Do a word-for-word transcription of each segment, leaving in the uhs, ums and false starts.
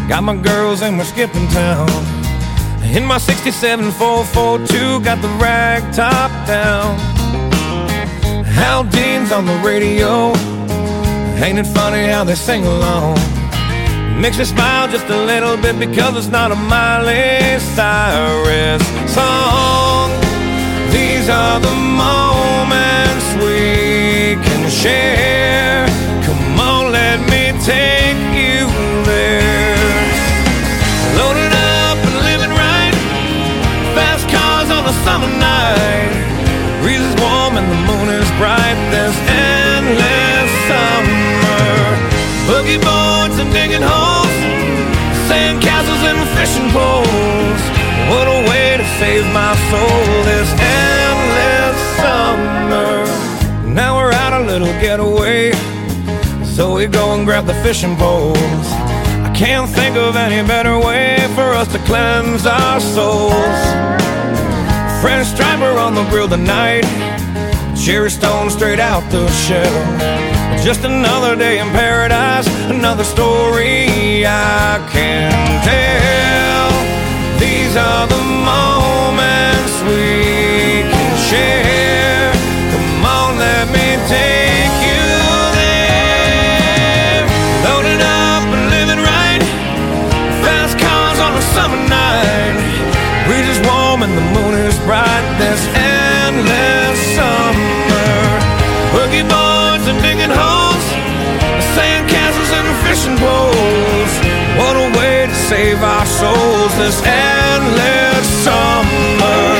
Got my girls and we're skipping town. In my sixty-seven four forty-two, got the rag top down. Hal Dean's on the radio. Ain't it funny how they sing along? Makes me smile just a little bit because it's not a Miley Cyrus song. These are the moments we can share. Come on, let me take you there. Loaded up and living right. Fast cars on a summer night. Breeze is warm and the moon is bright. There's endless summer. Boogie boards and digging holes, sand castles and fishing poles. What a way to save my soul. This endless summer. Now we're out a little getaway, so we go and grab the fishing poles. I can't think of any better way for us to cleanse our souls. Fresh striper on the grill tonight, cherry stone straight out the shell. Just another day in paradise, another story I can tell. These are the moments we can share. Come on, let me take you there. Loaded up and living right. Fast cars on a summer night. Breeze is warm and the moon is bright. There's endless summer. Boogie boards and digging holes, sand castles and fishing poles. What a way to save our souls. This endless summer.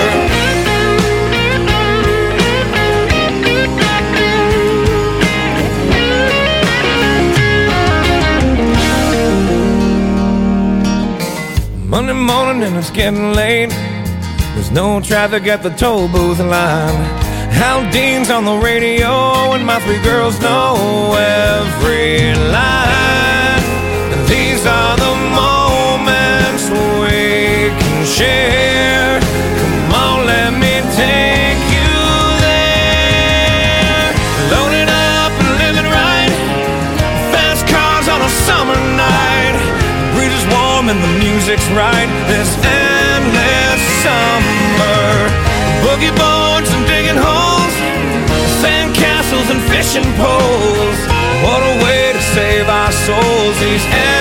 Monday morning and it's getting late. There's no traffic at the toll booth line. Hal Dean's on the radio and my three girls know every line. And these are the moments we can share. Come on, let me take you there. Loaded up and living right. Fast cars on a summer night. Breeze is warm and the music's right. This endless summer. Boogie boards and digging holes, sand castles and fishing poles. What a way to save our souls. These